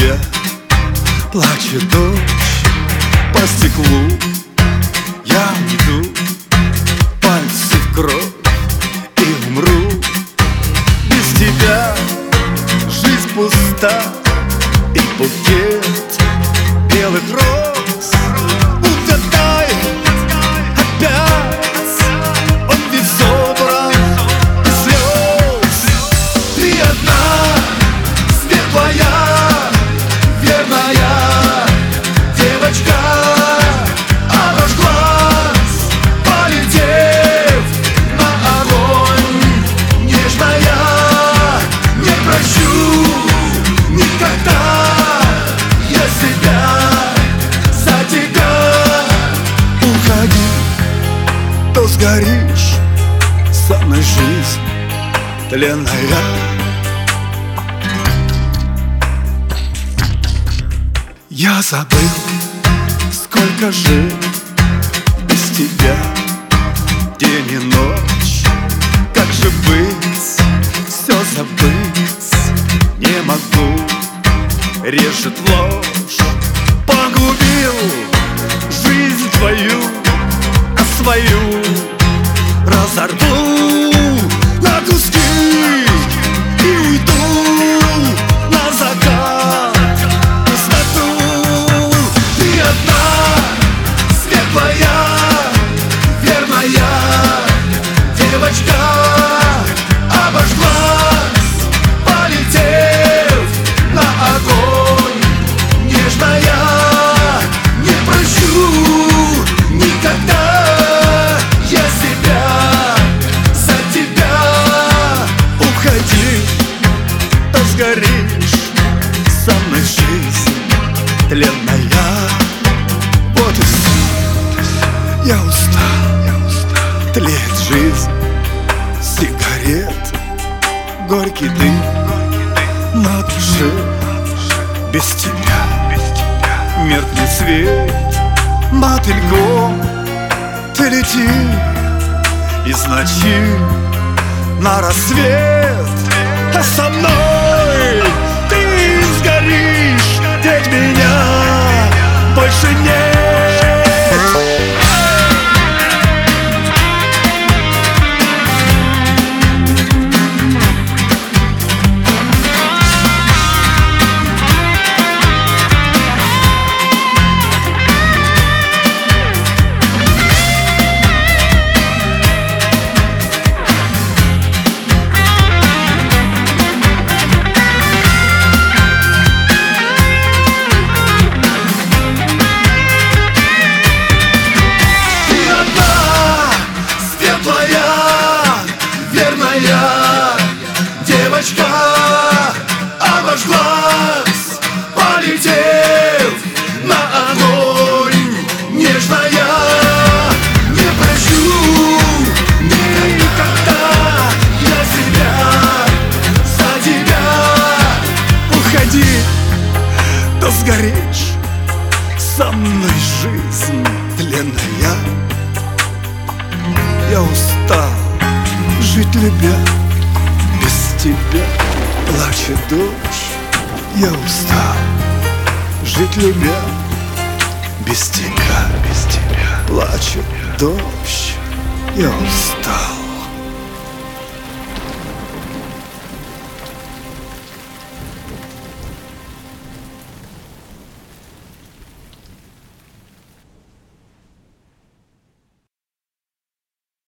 тебя плачет дождь по стеклу. Я уйду, пальцы в кровь, и умру. Без тебя жизнь пуста, и букет белых роз утопает опять. Он ведь собран из слез. Ты одна, светлая, верная девочка, а ваш глаз, полетев на огонь, нежная, не прощу никогда я себя за тебя. Уходи, то сгоришь, со мной жизнь тленная. Я забыл, сколько жил без тебя день и ночь. Как же быть, все забыть не могу. Режет ложь, погубил жизнь твою, а свою разорву на куски и уйду на закат. Девочка, а ваш глаз, полетев на огонь, нежная, не прощу никогда я себя за тебя. Уходи, то сгоришь, со мной жизнь тленная. Вот и все, я устал, тлеет жизнь, сигарет, горький дым на душе. Без тебя меркнет свет, мотыльком ты лети из ночи на рассвет. А со мной ты сгоришь, ведь меня больше нет. Девочка, а ваш глаз, полетев на огонь, нежная, не прощу никогда я себя за тебя. Уходи, то сгоришь, со мной жизнь тленная. Я устал жить любя, без тебя плачет дождь. Я устал жить любя, без тебя плачет дождь. Я устал.